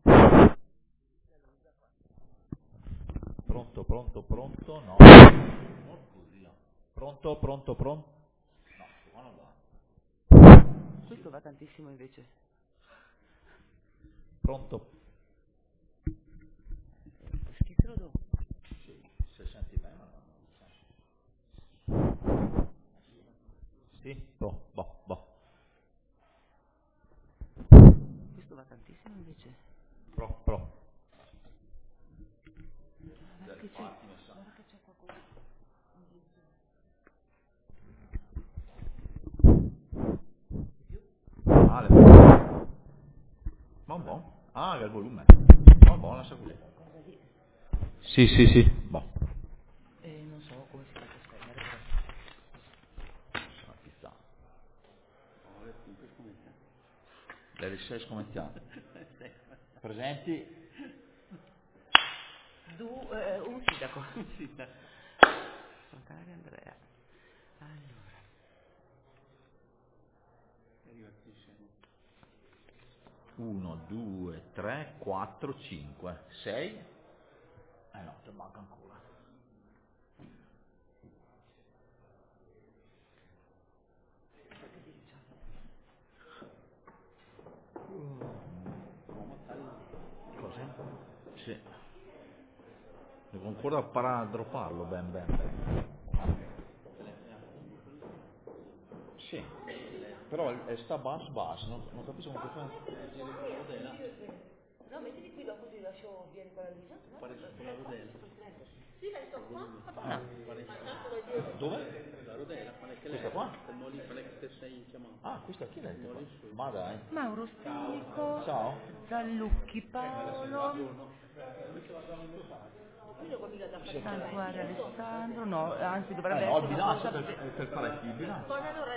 Pronto, pronto, pronto, no. Non così, no. Pronto, pronto, pronto. No, qua non va. Questo va tantissimo invece. Pronto. Schizzo dopo. Sì, se senti bene, ma no. Sì, boh, boh, boh. Questo va tantissimo invece. Pro, pro. Guarda che c'è qualcosa. Male. Buon buon. Ah, che il volume. Buon buon, lascia così. Sì, sì, sì. Boh. Non so come si faccia a spegnere però. Ah, pizza. Le 6 scommettiamo. Presenti? Un sindaco. Un sindaco. Contare Andrea. Allora. 1, 2, 3, 4, 5, 6. No, ti manca ancora. Cosa? Sì. Devo ancora imparare a dropparlo, ben ben. Sì. Però sta basso, non capisco come fa. No, mettili qui dopo ti lascio dire quella lì. No, pare con la rodella. Sì, ma sto qua. Dove? La rodella, Questa qua? che stai chiamando. Ah, questa chi è? Ma dai. Mauro Stinico. Ciao. Zallucchi Paolo. Santuario Alessandro. No, anzi dovrebbe No, il essere una bilancio cosa. per fare il bilancio. Poi allora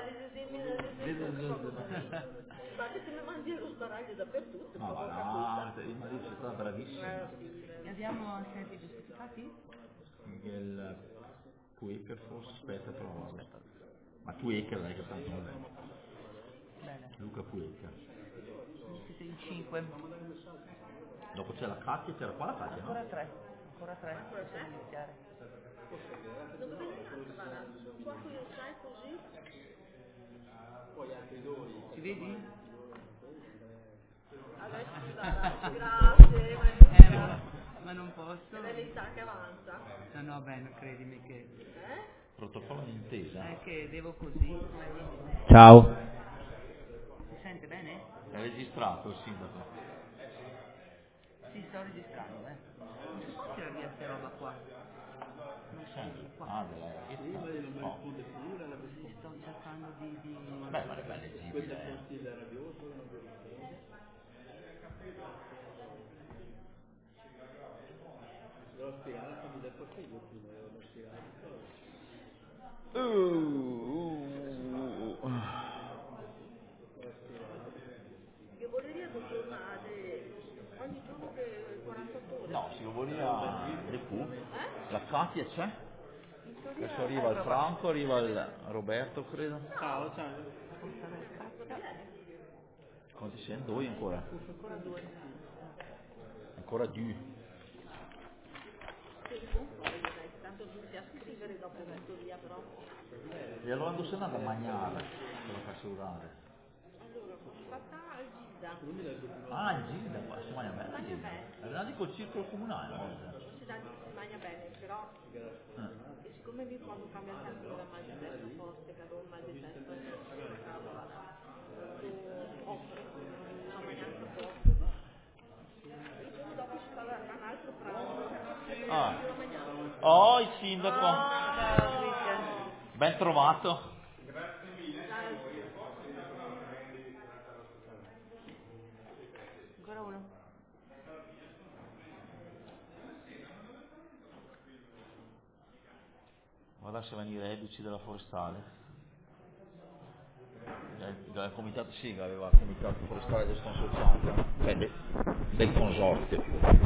basta che mi mandi lo sbaraglio dappertutto. No, ma no, il marito è stata bravissima. Abbiamo assenti giustificati? Il Quaker forse, aspetta però. Ma Quaker dai che tanto non è. Bene. Luca Quaker. Siete in 5. Dopo c'è la Katia, c'era qua la Katia, no? Ancora 3. Ancora 3. Possiamo iniziare. Dove vedi l'altra bara? Qua qui lo sai così? Poi altri due. Ci vedi? Adesso ci darà. Grazie, Ma non posso. è l'età che avanza. No, beh, credimi che. Protocollo d'intesa. È che devo così. Ciao. Si sente bene? È registrato il sindaco. Sì, sto registrando, Non si può tirare via questa roba qua. Non sento qua. Ah, della ragazza. Oh. Sì, sto cercando di. Beh, ma le belle Questo è leggibile. il stile rabbioso, non vi risponde. Devo spiegare, mi dai fastidio prima, devo spiegare. Che vuol dire che tornare ogni giorno per 48 ore? No, si volevo le Q. La Katia c'è? Adesso arriva il Franco, arriva il Roberto, credo. Ciao, ciao. Quanti siamo? 2 ancora? Ancora 2. Ancora 2. Tanto non si a scrivere dopo tutto via, però. E allora dove sei andata a mangiare? Te lo faccio urare. Allora, sono stata al Gilda. Ah, Gilda, qua si mangia bene. Mangia Gilda. bene. È venuta col circolo comunale oggi. Non si sa che si mangia bene, però. E siccome io quando cambia il tempo da mal di testa forte, che avevo un mal di testa, offre, non ma neanche poco. Il giorno dopo si fa un altro pranzo. Ah. Oh, il sindaco. Ciao, Cristian. Ben trovato. Ancora uno. Guarda se venire i reduci della forestale. Il comitato Siga aveva il comitato forestale del consorziato, del consorzio.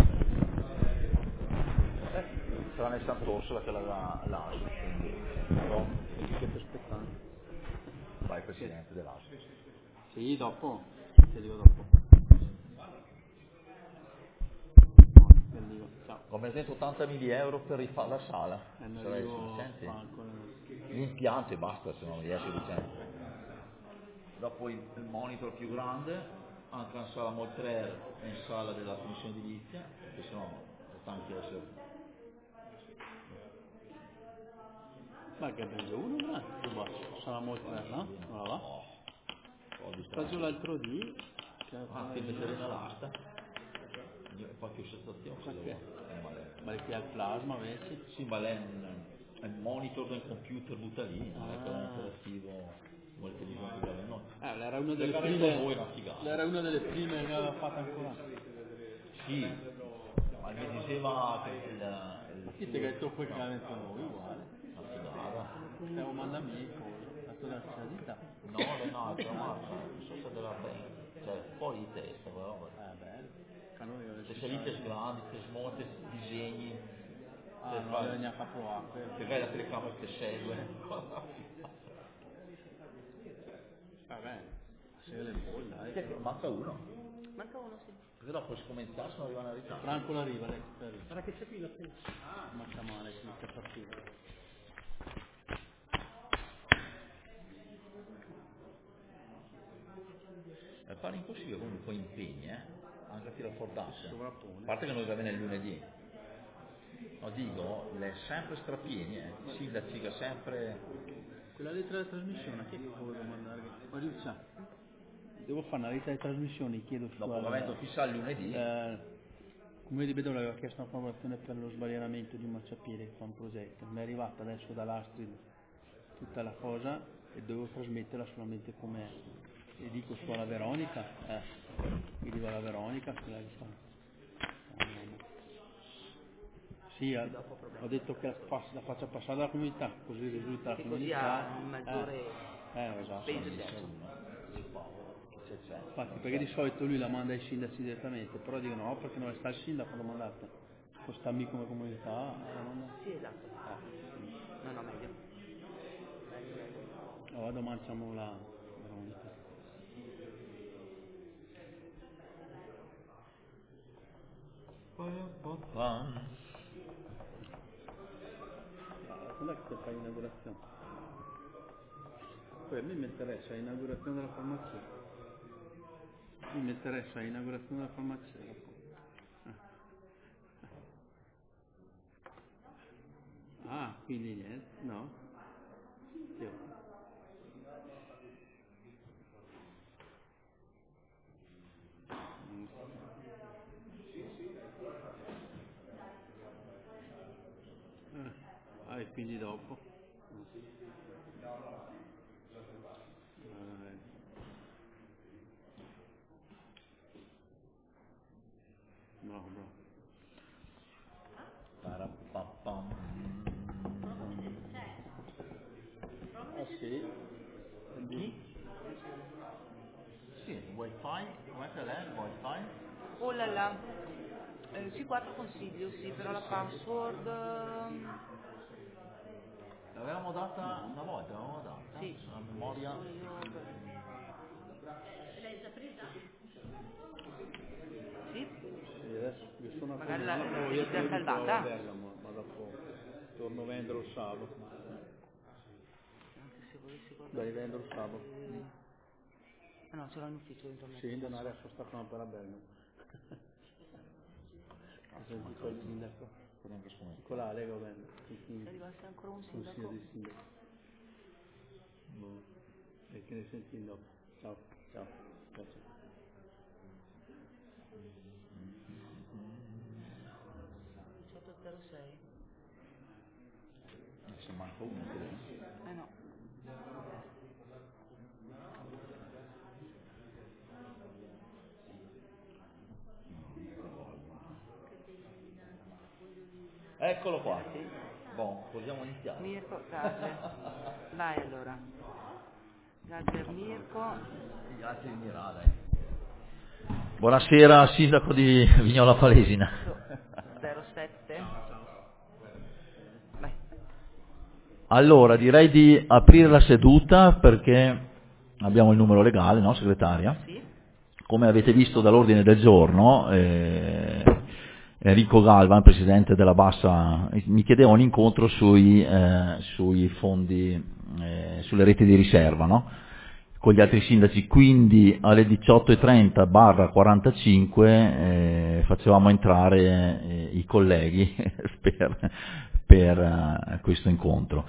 Tranne Sant'Orsola che l'aveva l'ASU, quindi no, che ti aspettando? Vai presidente dell'ASU. Sì, dopo. Ti dico dopo. arrivo. Ciao. Come detto 80.000 euro per rifare la sala. Non Sarai arrivo sufficiente? ancora. L'impianto e basta, se no riesci a dopo il monitor più grande, anche una sala Moltrer e in sala della commissione edilizia, perché sennò può anche essere. Ma che prende uno, più basso. Sarà molto bello, no? Voilà. Ho visto Faccio l'altro dì. che mettere nella lasta. Io faccio sensazione se Perché? lo Ma che ha il plasma, vedi? sì, ma lei è un monitor del computer butta lì, non è che è un operativo come le televisioni che abbiamo noi. Era una delle Perché prime. noi era figata. Era una delle prime che aveva fatto ancora. Sì, ma mi diceva che Chi ti ha detto poi che aveva detto noi, uguale. la figata. Stiamo mandando amico, la tua nazionalità. No, è un'altra marca, non so se della bene, cioè fuori di testa, però. Bello. Canone che Specialiste grandi, te smonti, disegni, Ah, non bisogna far provare. che vai la telecamera che segue. Va bene. Se le vuoi, dai. Manca uno, Manca uno, sì. perché dopo si cominciare se non arrivano a ritardo. Franco l'arriva, lei. Guarda che c'è qui la penna. Manca male, si inizia a partire. È fare impossibile comunque con impegni, anche a tirare fuori d'asse. Sovrappone. A parte che noi va bene il lunedì. No, dico, le sempre strapieni, i sindaci che sempre. Quella lettera di trasmissione, che volevo mandare? Mariuzza, devo fare una lettera di trasmissione, chiedo su Dopo l'evento fissa il lunedì. come di vedo aveva chiesto una formazione per lo sbagliamento di un marciapiede che fa un progetto. Mi è arrivata adesso dall'Astrid tutta la cosa e devo trasmetterla solamente com'è. E dico su alla Veronica, mi dico alla Veronica, quella che fa. Sì, ho detto che la faccia passare alla comunità, così risulta la Che così comunità. ha un maggiore Esatto. peso. Infatti, perché di solito lui la manda ai sindaci direttamente, però dicono no, perché non sta il sindaco, lo mandate. Spostarmi come comunità, la manda. Sì, esatto. No, meglio. Allora domani facciamo la Veronica. Quando è che fai l'inaugurazione? Poi a me mi interessa l'inaugurazione della farmacia. Mi interessa l'inaugurazione della farmacia. Ah, quindi niente? No? Io. E quindi dopo? Bravo, bravo. Parapapam. Ah sì? Chi? Sì, wifi, come che lei? Wifi? Oh là là. Sì, qua te consiglio, sì, però la password... L'avevamo data una volta, l'avevamo data? Sì. La memoria. L'hai già presa? Sì? Sì, adesso io sono a Magari Cogliano, l'hai già salvata? a Bergamo, ma dopo torno a vendere il sabato. Anche se volessi guardare... Devi vendere il sabato. Ah no, ce l'ho in ufficio dentro me. Sì, in denaro adesso sta qua per a Bergamo. Dico il sindaco. Con la Lega vende. Se arrivasse ancora un sindaco... Consiglio di sindaco. E che ne senti dopo. Ciao. Ciao. Ciao. 1806. Se manca uno credo. No. Eccolo qua. Buon, possiamo iniziare. Mirko, grazie. Vai allora. Grazie Mirko. Grazie di Mirada. Buonasera, sindaco di Vignola Palesina. 07. Vai. Allora, direi di aprire la seduta perché abbiamo il numero legale, no, segretaria? Sì. Come avete visto dall'ordine del giorno, Enrico Galvan, presidente della Bassa, mi chiedeva un incontro sui fondi, sulle reti di riserva, no? Con gli altri sindaci, quindi alle 18:30/45 facevamo entrare i colleghi per questo incontro.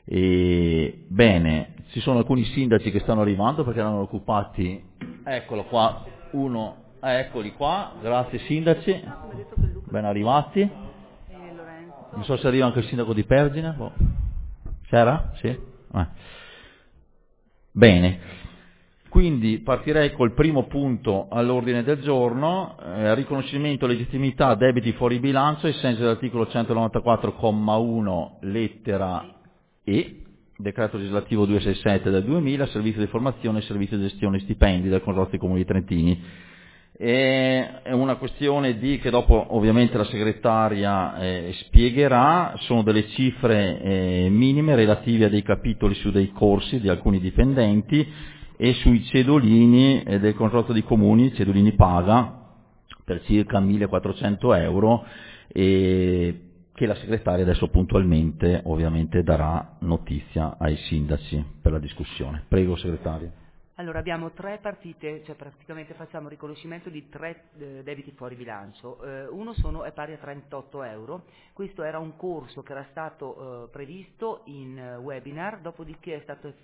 Bene, ci sono alcuni sindaci che stanno arrivando perché erano occupati, eccolo qua, eccoli qua, grazie sindaci, ben arrivati. Non so se arriva anche il sindaco di Pergine, c'era? Sì? Bene, quindi partirei col primo punto all'ordine del giorno, riconoscimento legittimità debiti fuori bilancio ai sensi dell'articolo 194,1 lettera E, decreto legislativo 267 del 2000, servizio di formazione e servizio di gestione stipendi del Consorzio Comuni Trentini. È una questione che dopo ovviamente la segretaria spiegherà, sono delle cifre minime relative a dei capitoli su dei corsi di alcuni dipendenti e sui cedolini del Consorzio di Comuni, cedolini paga per circa 1.400 euro, che la segretaria adesso puntualmente ovviamente darà notizia ai sindaci per la discussione. Prego segretaria. Allora abbiamo 3 partite, cioè praticamente facciamo riconoscimento di 3 debiti fuori bilancio. Uno è pari a 38 euro, questo era un corso che era stato previsto in webinar, dopodiché è stato,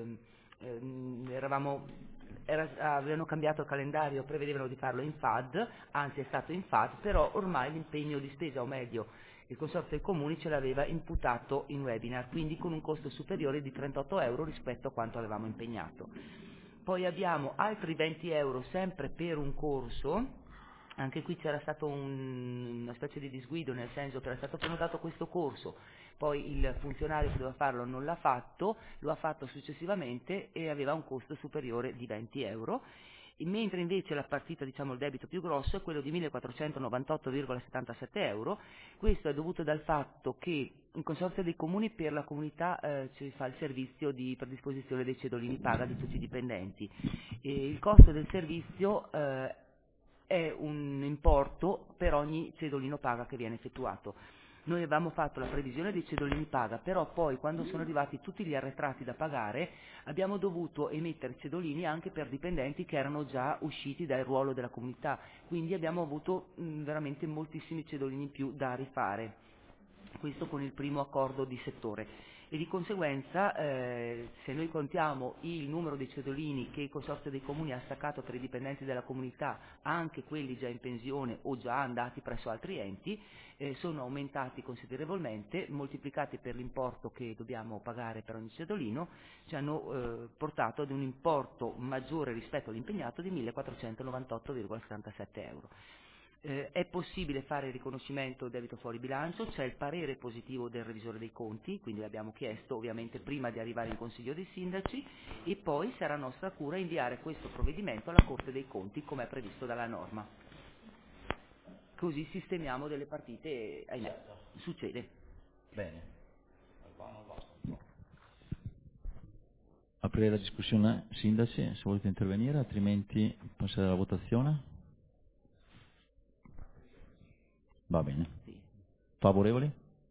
avevano cambiato il calendario, prevedevano di farlo in FAD, anzi è stato in FAD, però ormai l'impegno di spesa, o meglio il Consorzio dei Comuni ce l'aveva imputato in webinar, quindi con un costo superiore di 38 euro rispetto a quanto avevamo impegnato. Poi abbiamo altri 20 euro sempre per un corso, anche qui c'era stato una specie di disguido, nel senso che era stato prenotato questo corso, poi il funzionario che doveva farlo non l'ha fatto, lo ha fatto successivamente e aveva un costo superiore di 20 euro. Mentre invece la partita, diciamo il debito più grosso, è quello di 1.498,77 euro. Questo è dovuto dal fatto che il Consorzio dei Comuni per la comunità ci fa il servizio di predisposizione dei cedolini paga di tutti i dipendenti. Il costo del servizio è un importo per ogni cedolino paga che viene effettuato. Noi avevamo fatto la previsione dei cedolini paga, però poi quando sono arrivati tutti gli arretrati da pagare abbiamo dovuto emettere cedolini anche per dipendenti che erano già usciti dal ruolo della comunità, quindi abbiamo avuto veramente moltissimi cedolini in più da rifare, questo con il primo accordo di settore. E di conseguenza se noi contiamo il numero di cedolini che il Consorzio dei Comuni ha staccato per i dipendenti della comunità, anche quelli già in pensione o già andati presso altri enti, sono aumentati considerevolmente, moltiplicati per l'importo che dobbiamo pagare per ogni cedolino, ci hanno portato ad un importo maggiore rispetto all'impegnato di 1.498,77 euro. È possibile fare il riconoscimento debito fuori bilancio, c'è il parere positivo del revisore dei conti, quindi l'abbiamo chiesto ovviamente prima di arrivare in Consiglio dei Sindaci, e poi sarà nostra cura inviare questo provvedimento alla Corte dei Conti come è previsto dalla norma. Così sistemiamo delle partite, ahimè, succede. Bene. Aprire la discussione, sindaci, se volete intervenire, altrimenti passare alla votazione. Va bene. Sì. Favorevoli?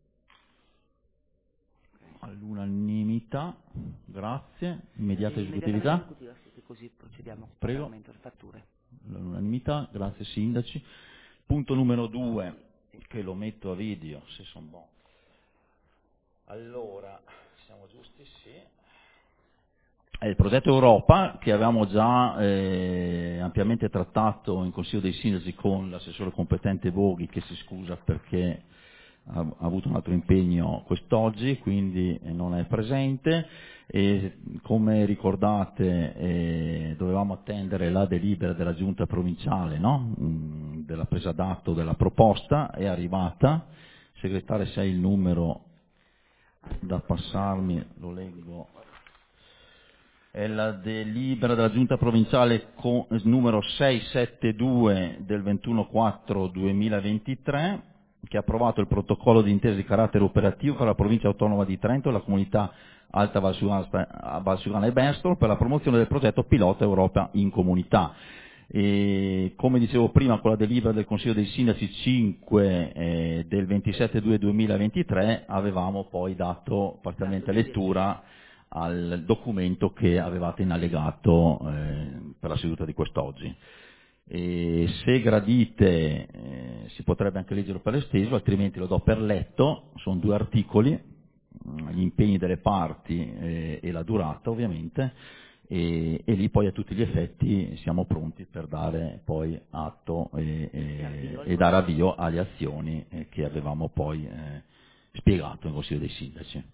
All'unanimità, grazie. Immediata esecutività? Così procediamo. Prego. Delle fatture. All'unanimità, grazie sindaci. Punto numero 2, che lo metto a video, se sono buono. Allora, siamo giusti? Sì. È il progetto Europa, che avevamo già ampiamente trattato in Consiglio dei Sindaci con l'assessore competente Voghi, che si scusa perché ha avuto un altro impegno quest'oggi, quindi non è presente. E come ricordate dovevamo attendere la delibera della giunta provinciale, no? Della presa d'atto della proposta, è arrivata. Segretario, se hai il numero da passarmi, lo leggo. È la delibera della giunta provinciale numero 672 del 21/4/2023, che ha approvato il protocollo di intesa di carattere operativo fra la provincia autonoma di Trento e la comunità Alta Valsugana e Berstolo per la promozione del progetto pilota Europa in comunità. E come dicevo prima, con la delibera del Consiglio dei Sindaci 5 del 27/2/2023 avevamo poi dato parzialmente lettura al documento che avevate in allegato per la seduta di quest'oggi. E se gradite si potrebbe anche leggerlo per esteso, altrimenti lo do per letto. Sono 2 articoli, gli impegni delle parti e la durata ovviamente, e lì poi a tutti gli effetti siamo pronti per dare poi atto e dare avvio alle azioni che avevamo poi spiegato in Consiglio dei Sindaci.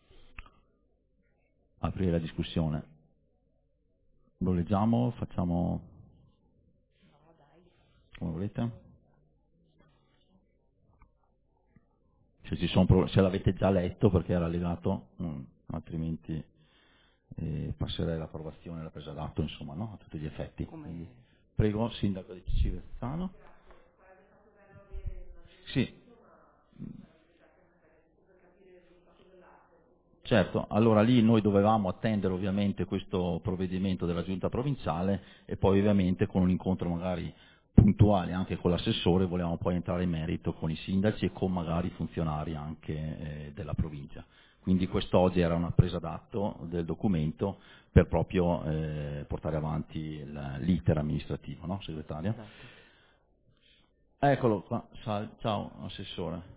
Aprire la discussione. Lo leggiamo? Facciamo come volete? Se l'avete già letto perché era allegato, altrimenti passerei l'approvazione e la presa d'atto, insomma, no? A tutti gli effetti. Quindi, prego, Sindaco di Civezzano. Sì. Certo, allora lì noi dovevamo attendere ovviamente questo provvedimento della Giunta provinciale e poi ovviamente con un incontro magari puntuale anche con l'assessore volevamo poi entrare in merito con i sindaci e con magari funzionari anche della provincia. Quindi quest'oggi era una presa d'atto del documento per proprio portare avanti l'iter amministrativo, no, segretario? Esatto. Eccolo qua, ciao assessore.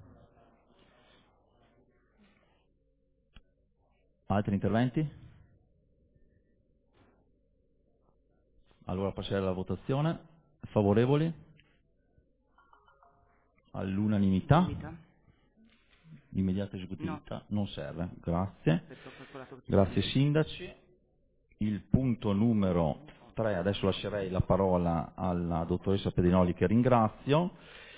Altri interventi? Allora passerei alla votazione. Favorevoli? All'unanimità? Immediata esecutività? No. Non serve, grazie. Grazie sindaci. Il punto numero 3, adesso lascerei la parola alla dottoressa Pedinoli che ringrazio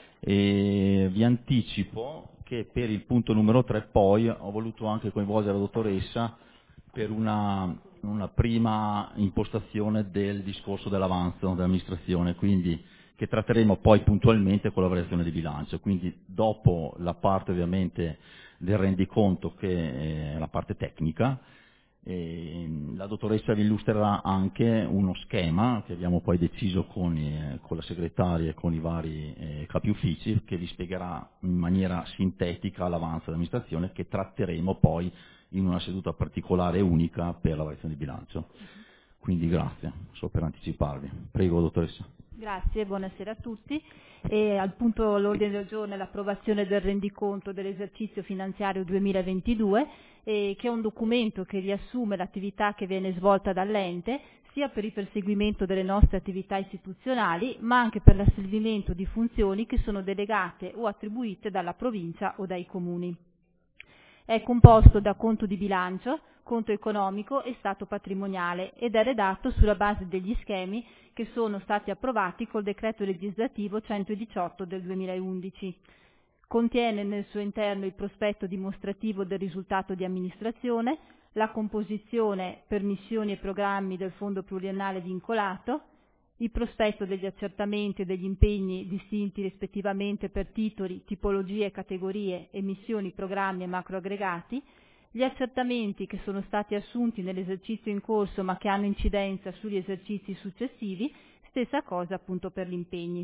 e vi anticipo che per il punto numero 3 poi ho voluto anche coinvolgere la dottoressa per una prima impostazione del discorso dell'avanzo dell'amministrazione, quindi che tratteremo poi puntualmente con la variazione di bilancio. Quindi dopo la parte ovviamente del rendiconto che è la parte tecnica, la dottoressa vi illustrerà anche uno schema che abbiamo poi deciso con la segretaria e con i vari capi uffici che vi spiegherà in maniera sintetica l'avanzo dell'amministrazione che tratteremo poi in una seduta particolare e unica per la variazione di bilancio. Quindi grazie, solo per anticiparvi. Prego dottoressa. Grazie, buonasera a tutti. Al punto all'ordine del giorno è l'approvazione del rendiconto dell'esercizio finanziario 2022, che è un documento che riassume l'attività che viene svolta dall'ente, sia per il perseguimento delle nostre attività istituzionali, ma anche per l'assolvimento di funzioni che sono delegate o attribuite dalla provincia o dai comuni. È composto da conto di bilancio, conto economico e stato patrimoniale ed è redatto sulla base degli schemi che sono stati approvati col decreto legislativo 118 del 2011. Contiene nel suo interno il prospetto dimostrativo del risultato di amministrazione, la composizione per missioni e programmi del fondo pluriennale vincolato, il prospetto degli accertamenti e degli impegni distinti rispettivamente per titoli, tipologie, categorie, emissioni, programmi e macroaggregati, gli accertamenti che sono stati assunti nell'esercizio in corso ma che hanno incidenza sugli esercizi successivi, stessa cosa appunto per gli impegni.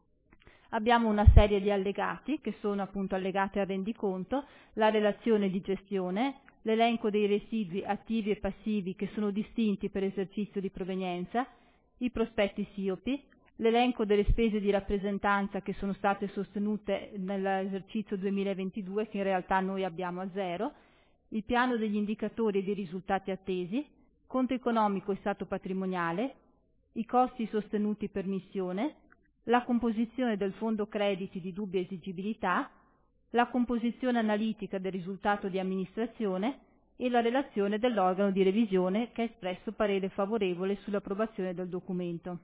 Abbiamo una serie di allegati che sono appunto allegati al rendiconto, la relazione di gestione, l'elenco dei residui attivi e passivi che sono distinti per esercizio di provenienza, i prospetti SIOPI, l'elenco delle spese di rappresentanza che sono state sostenute nell'esercizio 2022 che in realtà noi abbiamo a zero, il piano degli indicatori e dei risultati attesi, conto economico e stato patrimoniale, i costi sostenuti per missione, la composizione del fondo crediti di dubbia esigibilità, la composizione analitica del risultato di amministrazione e la relazione dell'organo di revisione che ha espresso parere favorevole sull'approvazione del documento.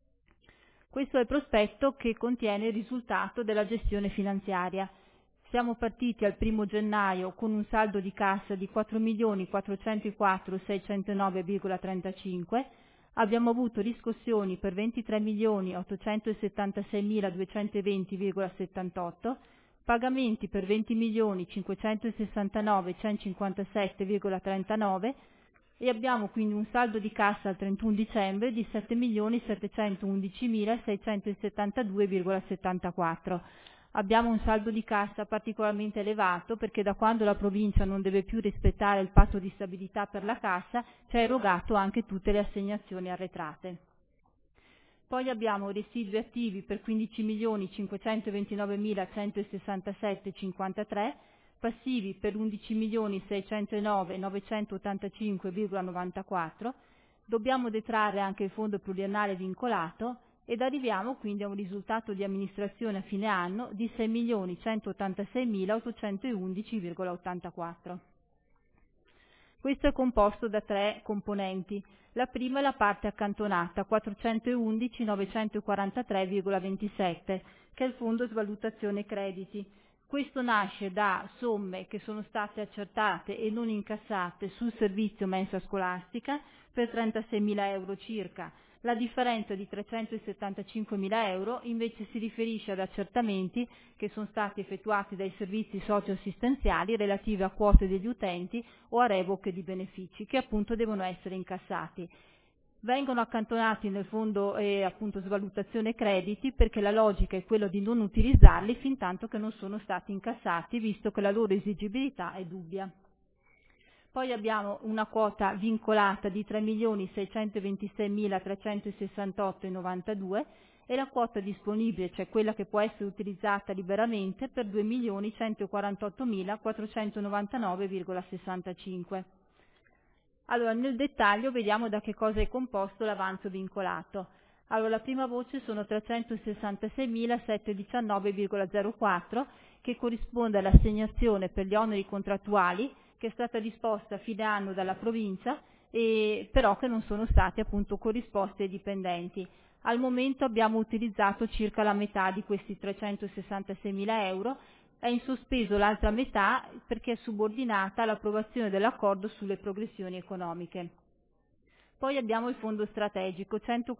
Questo è il prospetto che contiene il risultato della gestione finanziaria. Siamo partiti al 1 gennaio con un saldo di cassa di 4.404.609,35, abbiamo avuto riscossioni per 23.876.220,78, pagamenti per 20.569.157,39, e abbiamo quindi un saldo di cassa al 31 dicembre di 7.711.672,74. Abbiamo un saldo di cassa particolarmente elevato perché da quando la provincia non deve più rispettare il patto di stabilità per la cassa ci ha erogato anche tutte le assegnazioni arretrate. Poi abbiamo residui attivi per 15.529.167,53, passivi per 11.609.985,94, dobbiamo detrarre anche il fondo pluriennale vincolato ed arriviamo quindi a un risultato di amministrazione a fine anno di 6.186.811,84. Questo è composto da 3 componenti. La prima è la parte accantonata, 411.943,27, che è il fondo svalutazione crediti. Questo nasce da somme che sono state accertate e non incassate sul servizio mensa scolastica per 36.000 euro circa. La differenza di 375.000 euro invece si riferisce ad accertamenti che sono stati effettuati dai servizi socioassistenziali relativi a quote degli utenti o a revoche di benefici che appunto devono essere incassati. Vengono accantonati nel fondo appunto svalutazione crediti perché la logica è quella di non utilizzarli fin tanto che non sono stati incassati, visto che la loro esigibilità è dubbia. Poi abbiamo una quota vincolata di 3.626.368,92 e la quota disponibile, cioè quella che può essere utilizzata liberamente, per 2.148.499,65. Allora, nel dettaglio vediamo da che cosa è composto l'avanzo vincolato. Allora, la prima voce sono 366.719,04 che corrisponde all'assegnazione per gli oneri contrattuali che è stata disposta a fine anno dalla provincia e però che non sono stati appunto corrisposti ai dipendenti. Al momento abbiamo utilizzato circa la metà di questi 366.000 euro, è in sospeso l'altra metà perché è subordinata all'approvazione dell'accordo sulle progressioni economiche. Poi abbiamo il fondo strategico,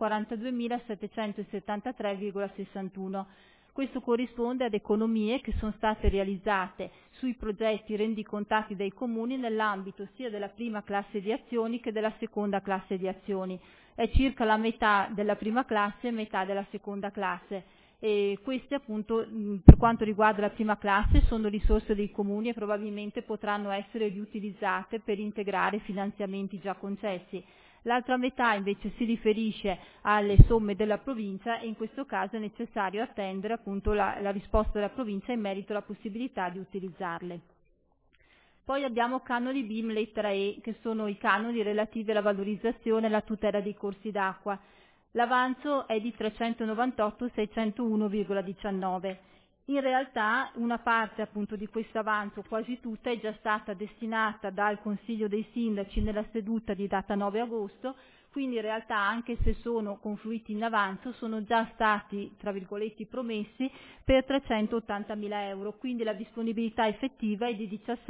142.773,61. Questo corrisponde ad economie che sono state realizzate sui progetti rendicontati dai comuni nell'ambito sia della prima classe di azioni che della seconda classe di azioni. È circa la metà della prima classe e metà della seconda classe. E queste appunto per quanto riguarda la prima classe sono risorse dei comuni e probabilmente potranno essere riutilizzate per integrare finanziamenti già concessi. L'altra metà invece si riferisce alle somme della provincia e in questo caso è necessario attendere appunto la risposta della provincia in merito alla possibilità di utilizzarle. Poi abbiamo canoni BIM lettera E, che sono i canoni relativi alla valorizzazione e alla tutela dei corsi d'acqua. L'avanzo è di 398.601,19. In realtà una parte appunto di questo avanzo, quasi tutta, è già stata destinata dal Consiglio dei Sindaci nella seduta di data 9 agosto, quindi in realtà anche se sono confluiti in avanzo sono già stati, tra virgolette, promessi per 380.000 euro, quindi la disponibilità effettiva è di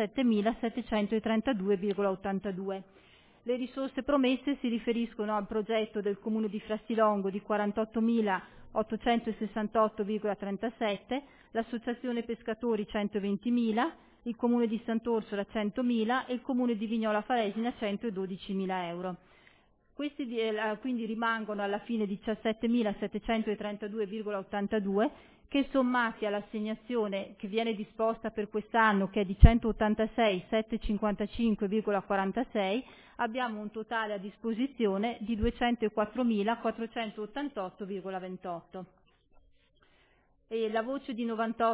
17.732,82. Le risorse promesse si riferiscono al progetto del Comune di Frassilongo di 48.868,37, l'Associazione Pescatori 120.000, il Comune di Sant'Orsola 100.000 e il Comune di Vignola Faresina 112.000 euro. Questi quindi rimangono alla fine 17.732,82 che sommati all'assegnazione che viene disposta per quest'anno che è di 186.755,46 abbiamo un totale a disposizione di 204.488,28. E la voce di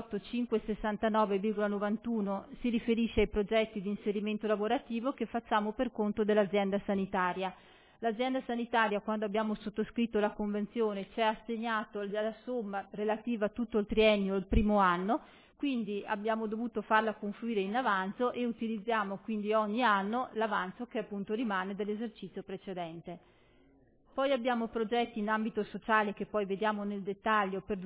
98.569,91 si riferisce ai progetti di inserimento lavorativo che facciamo per conto dell'azienda sanitaria. L'azienda sanitaria, quando abbiamo sottoscritto la convenzione, ci ha assegnato la somma relativa a tutto il triennio il primo anno, quindi abbiamo dovuto farla confluire in avanzo e utilizziamo quindi ogni anno l'avanzo che appunto rimane dell'esercizio precedente. Poi abbiamo progetti in ambito sociale che poi vediamo nel dettaglio per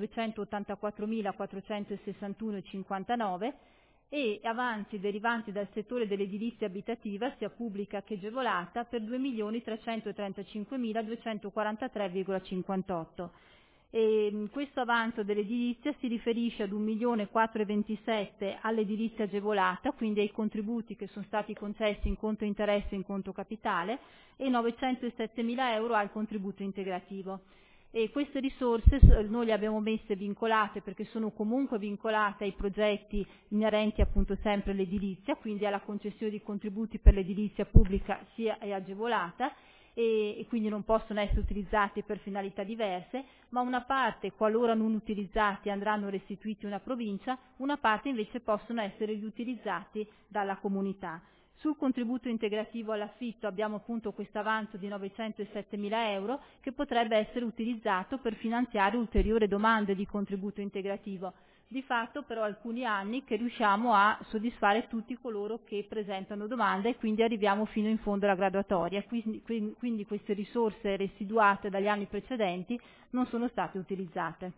284.461,59 e avanzi derivanti dal settore dell'edilizia abitativa sia pubblica che agevolata per 2.335.243,58. E questo avanzo dell'edilizia si riferisce ad 1.427.000 all'edilizia agevolata, quindi ai contributi che sono stati concessi in conto interesse e in conto capitale, e 907.000 euro al contributo integrativo. E queste risorse noi le abbiamo messe vincolate perché sono comunque vincolate ai progetti inerenti appunto sempre all'edilizia, quindi alla concessione di contributi per l'edilizia pubblica sia è agevolata, e quindi non possono essere utilizzati per finalità diverse, ma una parte, qualora non utilizzati, andranno restituiti a una provincia, una parte invece possono essere riutilizzati dalla comunità. Sul contributo integrativo all'affitto abbiamo appunto questo avanzo di 907.000 euro che potrebbe essere utilizzato per finanziare ulteriori domande di contributo integrativo. Di fatto però alcuni anni che riusciamo a soddisfare tutti coloro che presentano domande e quindi arriviamo fino in fondo alla graduatoria, quindi queste risorse residuate dagli anni precedenti non sono state utilizzate.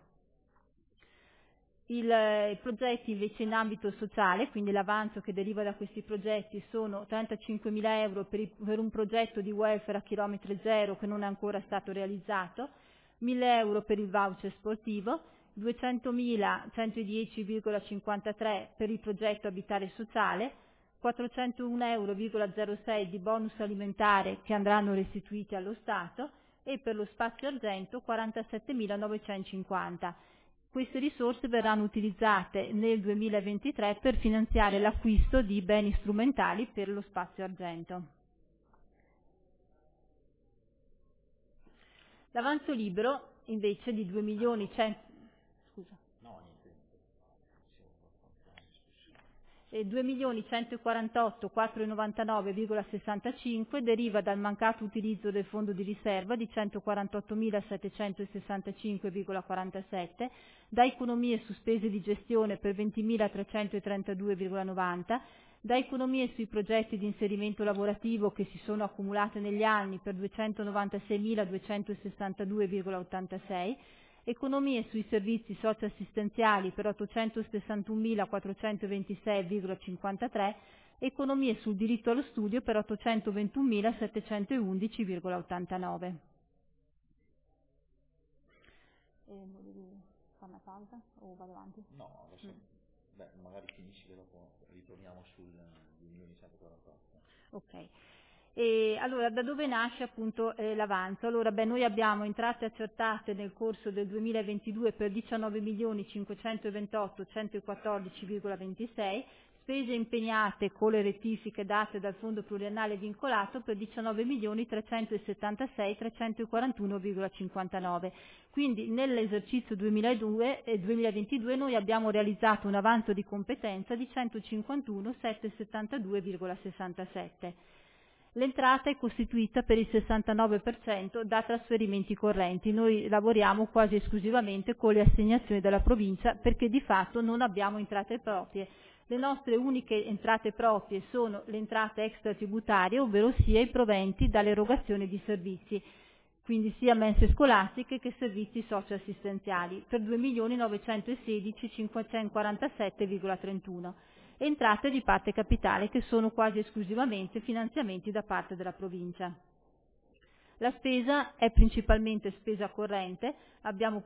I progetti invece in ambito sociale, quindi l'avanzo che deriva da questi progetti sono 35.000 euro per un progetto di welfare a chilometro zero che non è ancora stato realizzato, 1.000 euro per il voucher sportivo, 200.110,53 per il progetto abitare sociale, 401,06 euro di bonus alimentare che andranno restituiti allo Stato e per lo spazio argento 47.950. Queste risorse verranno utilizzate nel 2023 per finanziare l'acquisto di beni strumentali per lo spazio argento. L'avanzo libero invece di 2.148.499,65 deriva dal mancato utilizzo del fondo di riserva di 148.765,47, da economie su spese di gestione per 20.332,90, da economie sui progetti di inserimento lavorativo che si sono accumulate negli anni per 296.262,86, economie sui servizi socioassistenziali per 861.426,53, economie sul diritto allo studio per 821.711,89. Volevi fare una pausa o vado avanti? No, adesso magari finisci che dopo ritorniamo sul 2.148. Ok. E allora da dove nasce appunto l'avanzo? Allora noi abbiamo entrate accertate nel corso del 2022 per 19.528.114,26, spese impegnate con le rettifiche date dal fondo pluriennale vincolato per 19.376.341,59. Quindi nell'esercizio 2022 noi abbiamo realizzato un avanzo di competenza di 151.772,67. L'entrata è costituita per il 69% da trasferimenti correnti. Noi lavoriamo quasi esclusivamente con le assegnazioni della provincia perché di fatto non abbiamo entrate proprie. Le nostre uniche entrate proprie sono le entrate extratributarie, ovvero sia i proventi dall'erogazione di servizi, quindi sia mense scolastiche che servizi socioassistenziali, per 2.916.547,31. Entrate di parte capitale che sono quasi esclusivamente finanziamenti da parte della provincia. La spesa è principalmente spesa corrente, abbiamo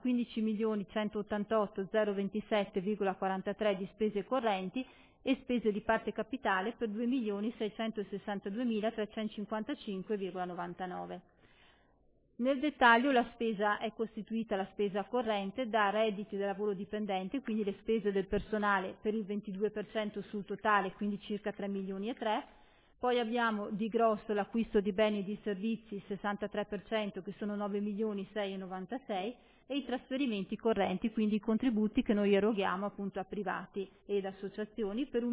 15.188.027,43 di spese correnti e spese di parte capitale per 2.662.355,99. Nel dettaglio la spesa è costituita, la spesa corrente, da redditi da lavoro dipendente, quindi le spese del personale per il 22% sul totale, quindi circa 3 milioni e 3. Poi abbiamo di grosso l'acquisto di beni e di servizi, 63%, che sono 9 milioni 6,96, e i trasferimenti correnti, quindi i contributi che noi eroghiamo appunto a privati ed associazioni per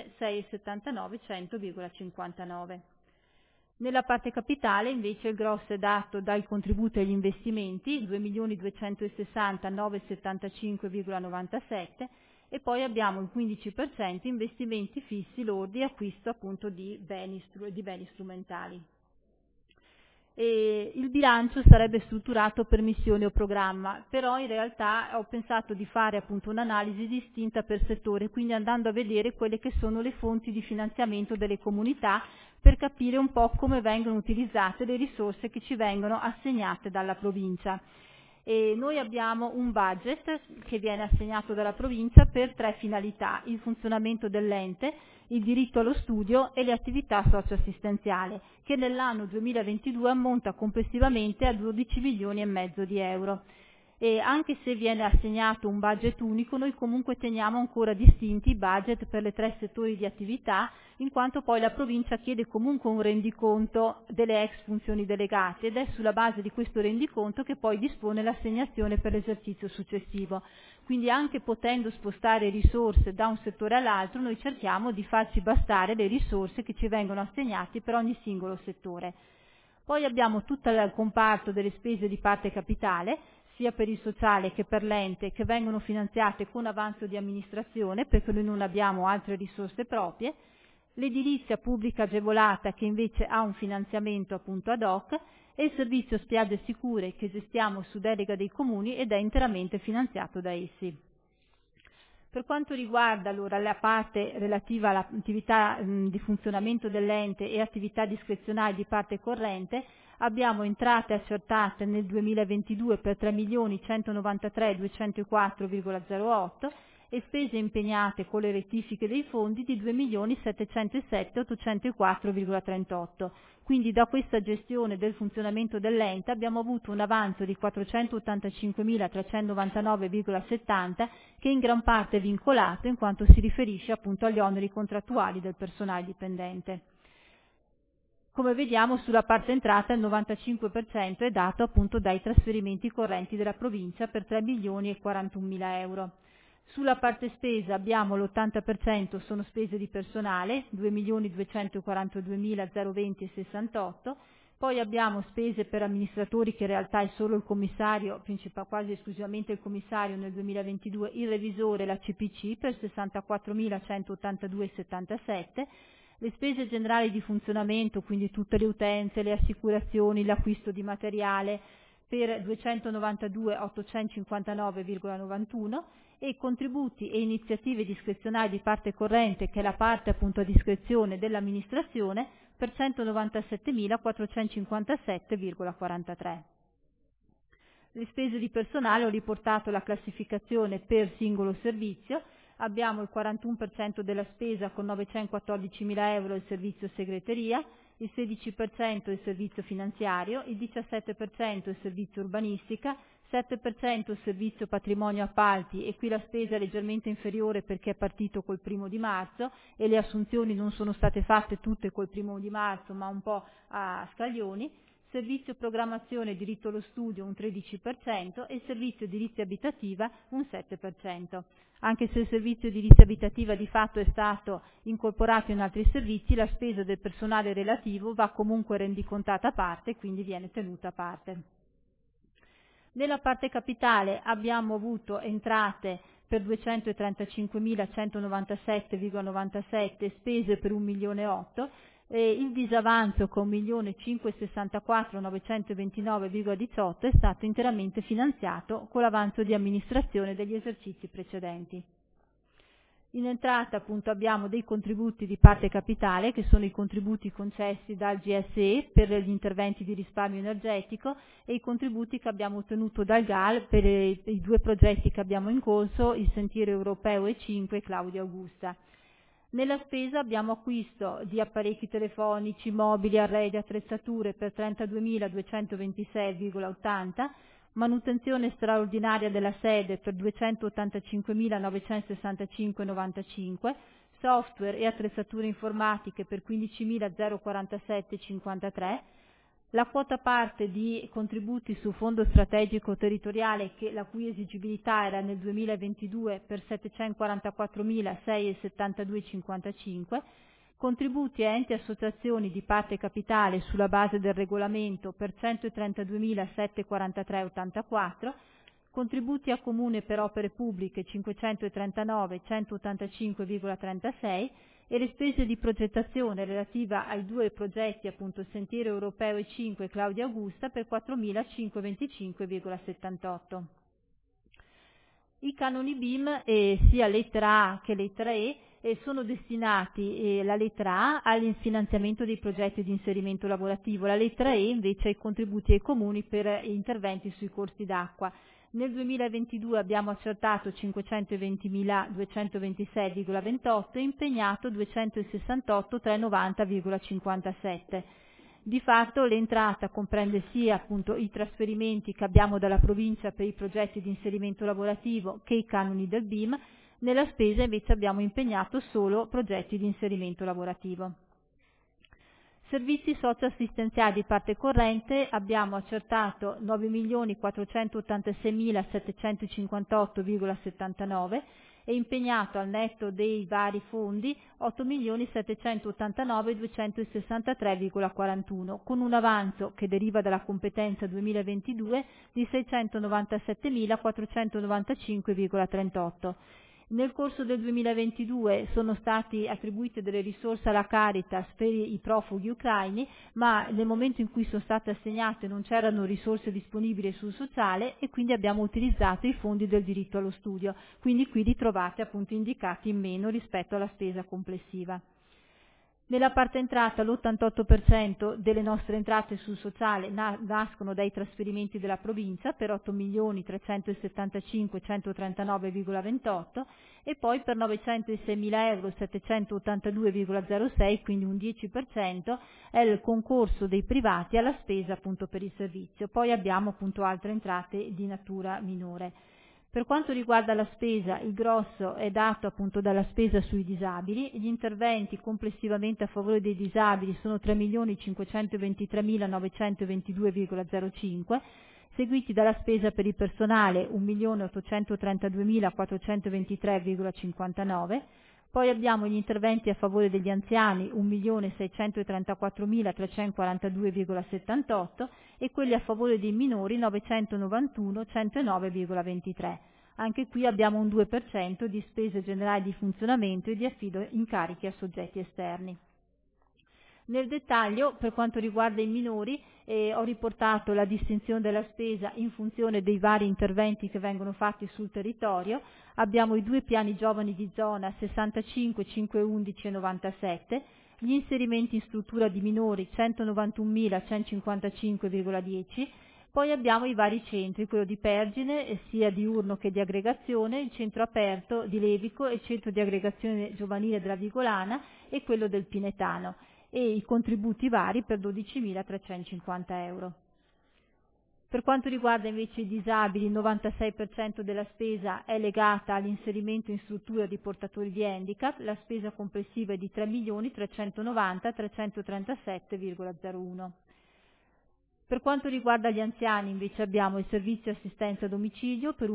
1.679.100,59. Nella parte capitale invece il grosso è dato dal contributo agli investimenti, 2.260.975,97, e poi abbiamo il 15% investimenti fissi lordi e acquisto appunto di beni strumentali. E il bilancio sarebbe strutturato per missione o programma, però in realtà ho pensato di fare appunto un'analisi distinta per settore, quindi andando a vedere quelle che sono le fonti di finanziamento delle comunità per capire un po' come vengono utilizzate le risorse che ci vengono assegnate dalla provincia. E noi abbiamo un budget che viene assegnato dalla provincia per 3 finalità: il funzionamento dell'ente, il diritto allo studio e le attività socioassistenziali, che nell'anno 2022 ammonta complessivamente a 12 milioni e mezzo di euro. E anche se viene assegnato un budget unico, noi comunque teniamo ancora distinti i budget per le 3 settori di attività, in quanto poi la provincia chiede comunque un rendiconto delle ex funzioni delegate, ed è sulla base di questo rendiconto che poi dispone l'assegnazione per l'esercizio successivo. Quindi, anche potendo spostare risorse da un settore all'altro, noi cerchiamo di farci bastare le risorse che ci vengono assegnate per ogni singolo settore. Poi abbiamo tutto il comparto delle spese di parte capitale, sia per il sociale che per l'ente, che vengono finanziate con avanzo di amministrazione, perché noi non abbiamo altre risorse proprie, l'edilizia pubblica agevolata, che invece ha un finanziamento appunto ad hoc, e il servizio spiagge sicure, che gestiamo su delega dei comuni ed è interamente finanziato da essi. Per quanto riguarda allora la parte relativa all'attività di funzionamento dell'ente e attività discrezionali di parte corrente, abbiamo entrate accertate nel 2022 per 3.193.204,08 e spese impegnate con le rettifiche dei fondi di 2.707.804,38. Quindi da questa gestione del funzionamento dell'ente abbiamo avuto un avanzo di 485.399,70 che in gran parte è vincolato, in quanto si riferisce appunto agli oneri contrattuali del personale dipendente. Come vediamo, sulla parte entrata il 95% è dato appunto dai trasferimenti correnti della provincia per 3.041.000 euro. Sulla parte spesa abbiamo l'80% sono spese di personale, 2.242.020,68, poi abbiamo spese per amministratori, che in realtà è solo il commissario, quasi esclusivamente il commissario nel 2022, il revisore e la CPC per 64.182,77, le spese generali di funzionamento, quindi tutte le utenze, le assicurazioni, l'acquisto di materiale, per 292.859,91 e contributi e iniziative discrezionali di parte corrente, che è la parte appunto a discrezione dell'amministrazione, per 197.457,43. Le spese di personale, ho riportato la classificazione per singolo servizio. Abbiamo il 41% della spesa con 914.000 euro il servizio segreteria, il 16% il servizio finanziario, il 17% il servizio urbanistica, 7% il servizio patrimonio appalti, e qui la spesa è leggermente inferiore perché è partito col 1° marzo e le assunzioni non sono state fatte tutte col 1° marzo ma un po' a scaglioni, servizio programmazione e diritto allo studio un 13% e il servizio edilizia abitativa un 7%. Anche se il servizio edilizia abitativa di fatto è stato incorporato in altri servizi, la spesa del personale relativo va comunque rendicontata a parte e quindi viene tenuta a parte. Nella parte capitale abbiamo avuto entrate per 235.197,97, spese per 1.008.000, e il disavanzo con 1.564.929,18 è stato interamente finanziato con l'avanzo di amministrazione degli esercizi precedenti. In entrata appunto abbiamo dei contributi di parte capitale, che sono i contributi concessi dal GSE per gli interventi di risparmio energetico e i contributi che abbiamo ottenuto dal GAL per i 2 progetti che abbiamo in corso, il Sentiero Europeo E5 e Claudia Augusta. Nella spesa abbiamo acquisto di apparecchi telefonici, mobili, arredi, attrezzature per 32.226,80, manutenzione straordinaria della sede per 285.965,95, software e attrezzature informatiche per 15.047,53, la quota parte di contributi su fondo strategico territoriale, la cui esigibilità era nel 2022 per 744.006,72,55, contributi a enti e associazioni di parte capitale sulla base del regolamento per 132.743,84, contributi a comune per opere pubbliche 539.185,36 e le spese di progettazione relativa ai 2 progetti, appunto Sentiero Europeo E5 e Claudia Augusta, per 4.525,78. I canoni BIM, sia lettera A che lettera E, sono destinati, la lettera A al finanziamento dei progetti di inserimento lavorativo, la lettera E invece ai contributi ai comuni per interventi sui corsi d'acqua. Nel 2022 abbiamo accertato 520.226,28 e impegnato 268.390,57. Di fatto l'entrata comprende sia appunto i trasferimenti che abbiamo dalla provincia per i progetti di inserimento lavorativo che i canoni del BIM. Nella spesa invece abbiamo impegnato solo progetti di inserimento lavorativo. Servizi socioassistenziali di parte corrente abbiamo accertato 9.456.758,79 e impegnato al netto dei vari fondi 8.789.263,41 con un avanzo che deriva dalla competenza 2022 di 697.495,38. Nel corso del 2022 sono stati attribuite delle risorse alla Caritas per i profughi ucraini, ma nel momento in cui sono state assegnate non c'erano risorse disponibili sul sociale e quindi abbiamo utilizzato i fondi del diritto allo studio, quindi qui li trovate appunto indicati in meno rispetto alla spesa complessiva. Nella parte entrata l'88% delle nostre entrate sul sociale nascono dai trasferimenti della provincia per 8.375.139,28 e poi per 906.000 euro 782,06, quindi un 10%, è il concorso dei privati alla spesa appunto per il servizio. Poi abbiamo appunto altre entrate di natura minore. Per quanto riguarda la spesa, il grosso è dato appunto dalla spesa sui disabili, gli interventi complessivamente a favore dei disabili sono 3.523.922,05, seguiti dalla spesa per il personale 1.832.423,59, poi abbiamo gli interventi a favore degli anziani 1.634.342,78 e quelli a favore dei minori 991.109,23. Anche qui abbiamo un 2% di spese generali di funzionamento e di affido incarichi a soggetti esterni. Nel dettaglio, per quanto riguarda i minori, ho riportato la distinzione della spesa in funzione dei vari interventi che vengono fatti sul territorio. Abbiamo i 2 piani giovani di zona 65, 511 e 97, gli inserimenti in struttura di minori 191.155,10, poi abbiamo i vari centri, quello di Pergine, sia diurno che di aggregazione, il centro aperto di Levico, il centro di aggregazione giovanile della Vigolana e quello del Pinetano, e i contributi vari per 12.350 euro. Per quanto riguarda invece i disabili, il 96% della spesa è legata all'inserimento in struttura di portatori di handicap, la spesa complessiva è di 3.390.337,01. Per quanto riguarda gli anziani invece abbiamo il servizio assistenza a domicilio per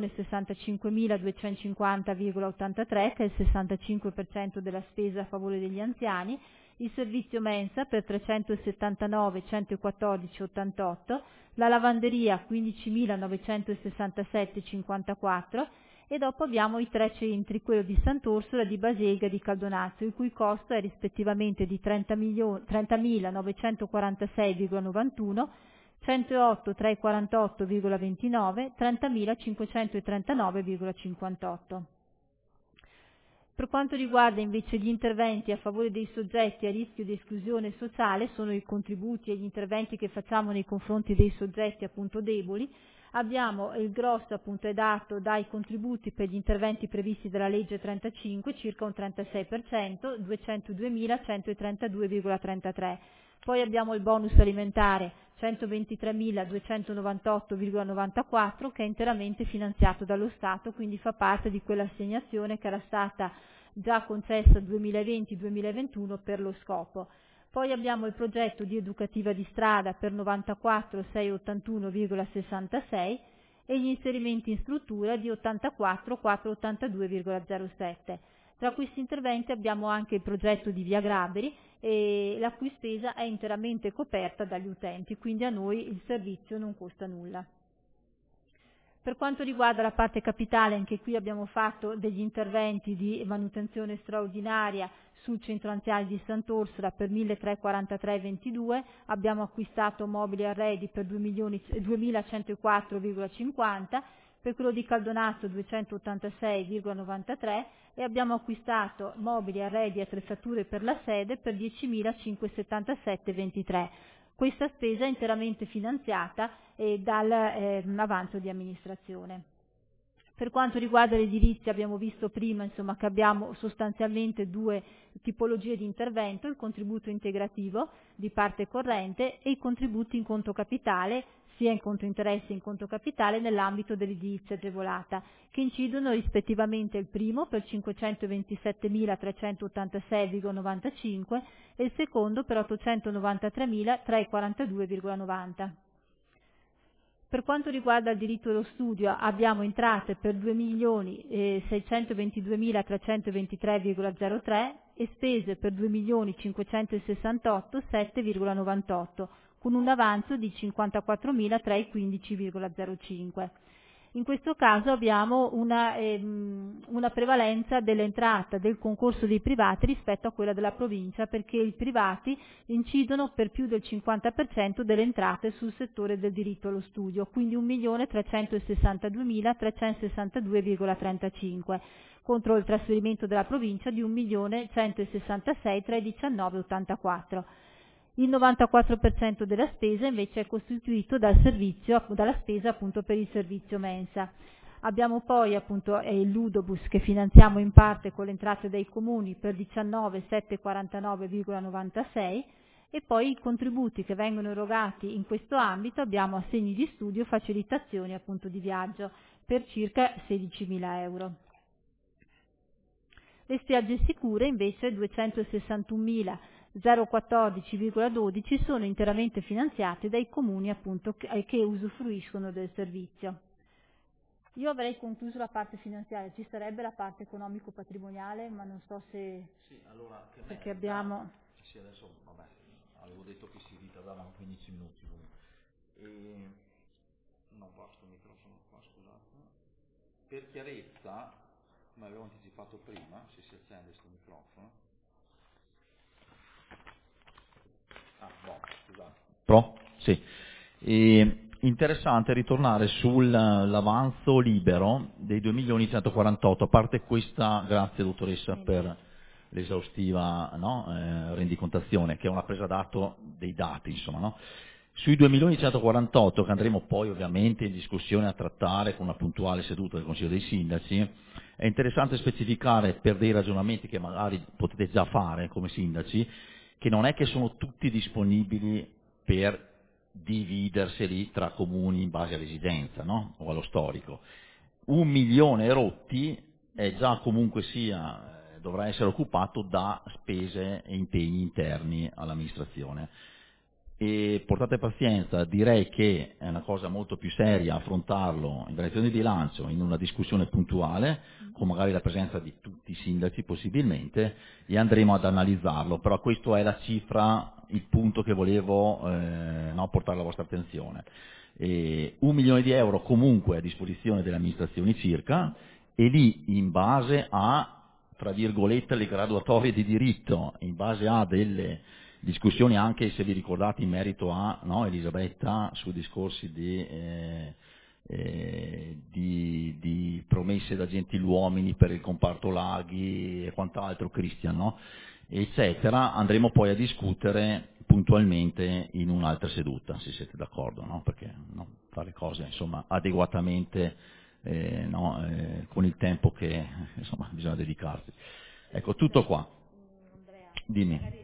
1.065.250,83 che è il 65% della spesa a favore degli anziani, il servizio mensa per 379.114,88, la lavanderia 15.967,54 e dopo abbiamo i 3 centri, quello di Sant'Orsola, di Basega e di Caldonazzo, il cui costo è rispettivamente di 30.946,91, 108.348,29, 30.539,58. Per quanto riguarda invece gli interventi a favore dei soggetti a rischio di esclusione sociale, sono i contributi e gli interventi che facciamo nei confronti dei soggetti appunto deboli, abbiamo il grosso appunto è dato dai contributi per gli interventi previsti dalla legge 35, circa un 36%, 202.132,33. Poi abbiamo il bonus alimentare 123.298,94 che è interamente finanziato dallo Stato, quindi fa parte di quell'assegnazione che era stata già concessa 2020-2021 per lo scopo. Poi abbiamo il progetto di educativa di strada per 94.681,66 e gli inserimenti in struttura di 84.482,07. Tra questi interventi abbiamo anche il progetto di Via Graberi, la cui spesa è interamente coperta dagli utenti, quindi a noi il servizio non costa nulla. Per quanto riguarda la parte capitale, anche qui abbiamo fatto degli interventi di manutenzione straordinaria sul centro anziani di Sant'Orsola per 1.343,22, abbiamo acquistato mobili arredi per 2.104,50, per quello di Caldonazzo 286,93, e abbiamo acquistato mobili, arredi e attrezzature per la sede per 10.577,23. Questa spesa è interamente finanziata dal avanzo di amministrazione. Per quanto riguarda l'edilizia abbiamo visto prima che abbiamo sostanzialmente due tipologie di intervento, il contributo integrativo di parte corrente e i contributi in conto capitale, sia in conto interessi che in conto capitale nell'ambito dell'edilizia agevolata, che incidono rispettivamente il primo per 527.386,95 e il secondo per 893.342,90. Per quanto riguarda il diritto allo studio abbiamo entrate per 2.622.323,03 e spese per 2.568.7,98 con un avanzo di 54.315,05. In questo caso abbiamo una prevalenza dell'entrata del concorso dei privati rispetto a quella della provincia, perché i privati incidono per più del 50% delle entrate sul settore del diritto allo studio, quindi 1.362.362,35 contro il trasferimento della provincia di 1.166.319,84. Il 94% della spesa invece è costituito dalla spesa appunto per il servizio mensa. Abbiamo poi appunto il Ludobus che finanziamo in parte con le entrate dei comuni per 19.749,96 e poi i contributi che vengono erogati in questo ambito abbiamo assegni di studio, facilitazioni appunto di viaggio per circa 16.000 euro. Le spiagge sicure invece 261.014,12 sono interamente finanziate dai comuni appunto che usufruiscono del servizio. Io avrei concluso la parte finanziaria, ci sarebbe la parte economico-patrimoniale, ma non so se... Sì, allora, perché abbiamo... Sì, adesso, vabbè, avevo detto che si ritardavano 15 minuti. E... No, basta il microfono qua, scusate. Per chiarezza, come avevo anticipato prima, se si accende questo microfono... Scusate. Pro? Sì. Interessante ritornare sull'avanzo libero dei 2.148.000, a parte questa, grazie dottoressa per l'esaustiva rendicontazione, che è una presa d'atto dei dati, insomma, no? Sui 2.148.000 che andremo poi ovviamente in discussione a trattare con una puntuale seduta del Consiglio dei Sindaci, è interessante specificare per dei ragionamenti che magari potete già fare come sindaci, che non è che sono tutti disponibili per dividerseli tra comuni in base all'esigenza, no? O allo storico. 1 milione rotti è già comunque sia, dovrà essere occupato da spese e impegni interni all'amministrazione. E portate pazienza, direi che è una cosa molto più seria affrontarlo in variazione di bilancio, in una discussione puntuale, con magari la presenza di tutti i sindaci possibilmente, e andremo ad analizzarlo, però questo è la cifra, il punto che volevo portare alla vostra attenzione. 1 milione di euro comunque a disposizione delle amministrazioni circa, e lì in base a, tra virgolette, le graduatorie di diritto, in base a delle discussioni anche, se vi ricordate, in merito a Elisabetta sui discorsi di promesse da gentiluomini per il comparto laghi e quant'altro, Cristian, no? Eccetera, andremo poi a discutere puntualmente in un'altra seduta, se siete d'accordo, no? Perché fare cose insomma adeguatamente con il tempo che insomma bisogna dedicarsi. Ecco, tutto qua. Dimmi.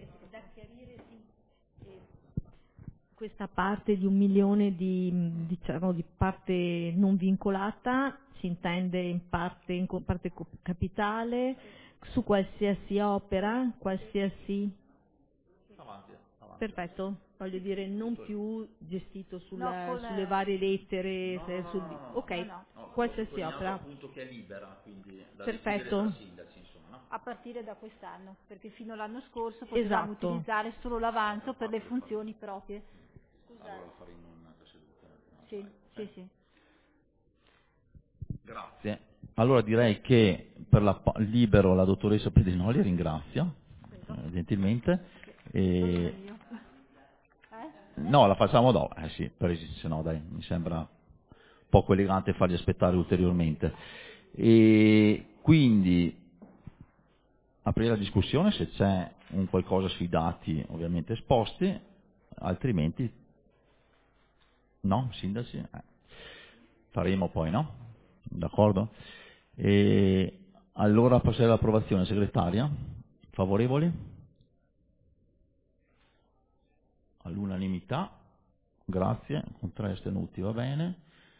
Questa parte di 1 milione di parte non vincolata si intende in parte capitale, su qualsiasi opera, qualsiasi... Avanti. Perfetto, voglio dire non più gestito sulle varie lettere, ok, qualsiasi opera. Appunto che è libera, quindi da perfetto. decidere tra sindaci, insomma, no? A partire da quest'anno, perché fino all'anno scorso potevamo utilizzare solo l'avanzo per le funzioni proprie. Allora lo faremo in un'altra seduta. Sì. Grazie. Allora direi che per libero la dottoressa Pedrinoli ringrazio gentilmente. No, la facciamo dopo. Sì, se no dai, mi sembra poco elegante farli aspettare ulteriormente. E quindi aprire la discussione se c'è un qualcosa sui dati ovviamente esposti, altrimenti no, sindaci? Faremo poi, no? D'accordo? E allora passare all'approvazione, segretaria. Favorevoli? All'unanimità. Grazie. Con 3 astenuti, va bene.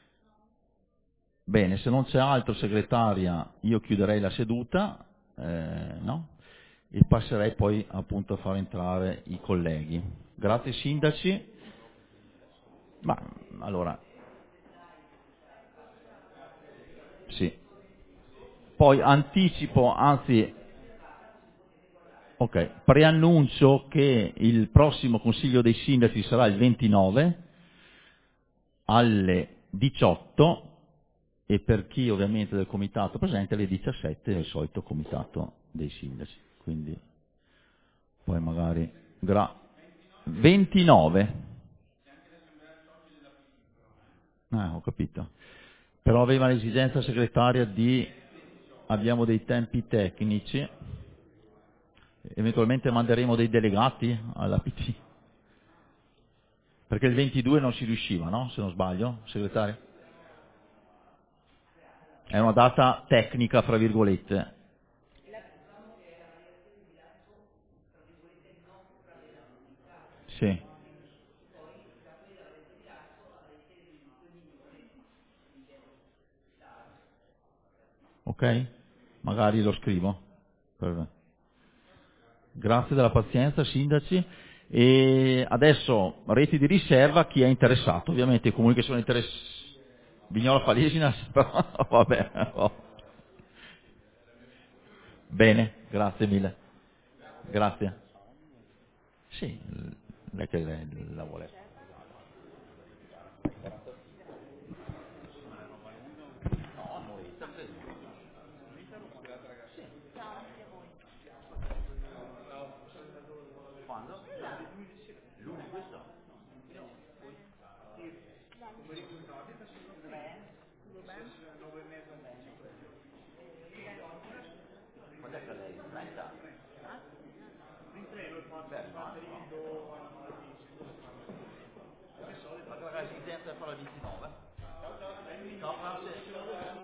Bene, se non c'è altro, segretaria, io chiuderei la seduta, no? E passerei poi appunto a far entrare i colleghi. Grazie sindaci. Ma allora, sì. Poi anticipo, anzi, ok, preannuncio che il prossimo Consiglio dei Sindaci sarà il 29 alle 18 e per chi ovviamente del comitato presente alle 17 è il solito comitato dei sindaci. Quindi poi magari 29. Ho capito. Però aveva l'esigenza segretaria abbiamo dei tempi tecnici, eventualmente manderemo dei delegati alla PT, perché il 22 non si riusciva, no? Se non sbaglio, segretario? È una data tecnica, fra virgolette. Sì. Ok? Magari lo scrivo. Grazie della pazienza, sindaci. E adesso reti di riserva, chi è interessato, ovviamente i comuni che sono interessati. Vignola Palesina, però vabbè. Bene, grazie mille. Grazie. Sì, lei che la vuole. Quando è che lei? 30?